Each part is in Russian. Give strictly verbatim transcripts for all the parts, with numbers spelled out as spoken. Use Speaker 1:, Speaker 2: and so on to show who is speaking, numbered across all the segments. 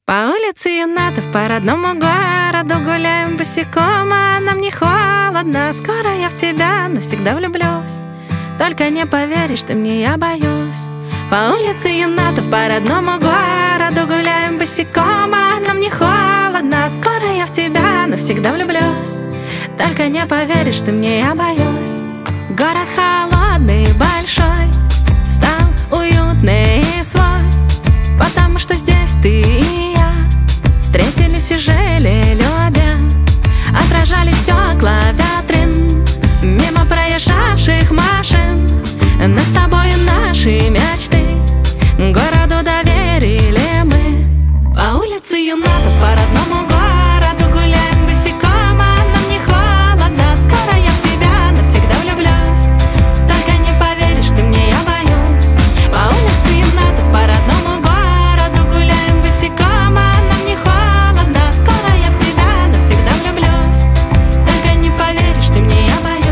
Speaker 1: По улице юнатов, по родному городу гуляем босиком, а нам не холодно. Скоро я в тебя навсегда влюблюсь. Только не поверишь ты мне, я боюсь. По улице юнатов, по родному городу гуляем босиком, а нам не холодно. Скоро я в тебя навсегда влюблюсь. Только не поверишь ты мне, я боюсь. Город холодный, большой, стал уютный и свой, потому что здесь ты и я встретились и жили, любя. Отражали стекла витрин мимо проезжавших машин. Мы с тобой наши мечты городу доверили мы. По улице юнатов, по родному городу гуляем босиком, а нам не холодно. Скоро я в тебя навсегда влюблюсь. Только не поверишь ты мне, я боюсь. По улице юнатов, по родному городу гуляем босиком, а нам не холодно. Скоро я в тебя навсегда влюблюсь. Только не поверишь ты мне, я боюсь.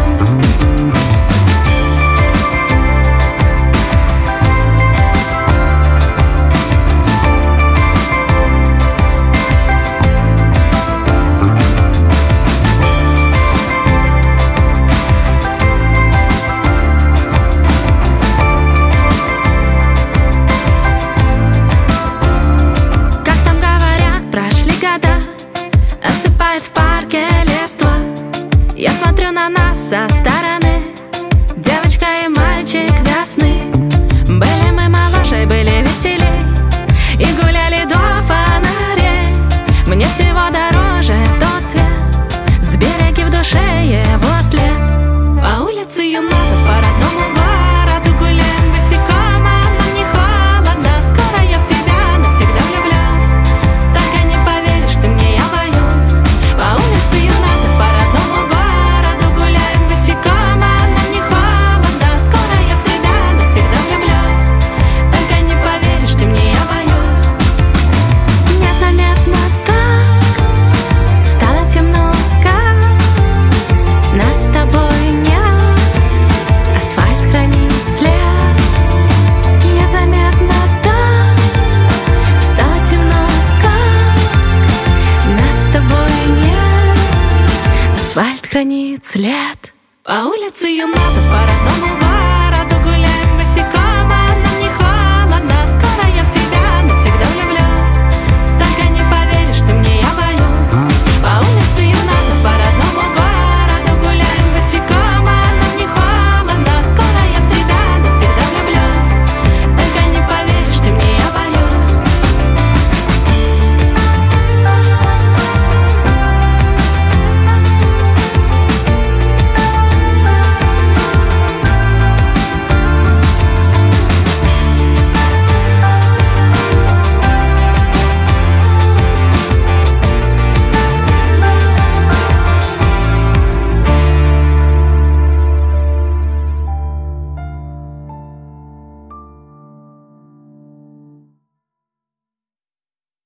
Speaker 1: Осыпает в парке листва. Я смотрю на нас со стороны. Девочка и мальчик весны. Были мы моложе, были веселей и гуляли до фонарей. Мне всего дороже тот цвет, с береги в душе его след. По улице юнатов, по родному городу гуляем босиком, а нам не холодно. Скоро я в тебя навсегда влюблюсь. Только не поверишь ты мне, я боюсь. По улице юнатов, по родному городу гуляем босиком, а нам не холодно. Скоро я в тебя навсегда влюблюсь. Только не поверишь ты мне, я боюсь. Незаметно так стало темно, как нас с тобой нет. Асфальт хранит след. Незаметно так стало темно, как нас с тобой нет. Асфальт хранит след. По улице юнатов, по родному